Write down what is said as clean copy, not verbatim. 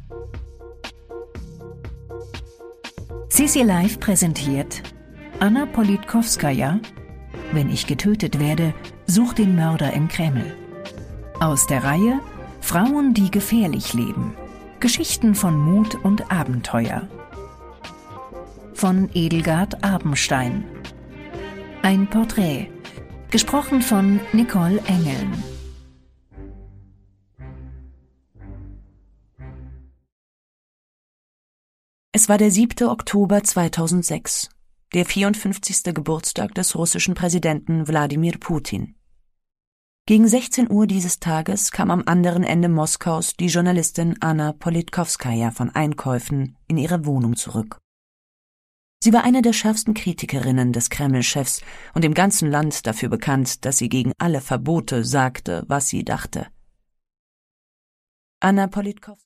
CC Live präsentiert Anna Politkowskaja, Wenn ich getötet werde, such den Mörder im Kreml. Aus der Reihe Frauen, die gefährlich leben. Geschichten von Mut und Abenteuer. Von Edelgard Abenstein. Ein Porträt. Gesprochen von Nicole Engeln. Es war der 7. Oktober 2006, der 54. Geburtstag des russischen Präsidenten Wladimir Putin. Gegen 16 Uhr dieses Tages kam am anderen Ende Moskaus die Journalistin Anna Politkowskaja von Einkäufen in ihre Wohnung zurück. Sie war eine der schärfsten Kritikerinnen des Kreml-Chefs und im ganzen Land dafür bekannt, dass sie gegen alle Verbote sagte, was sie dachte. Anna Politkowskaja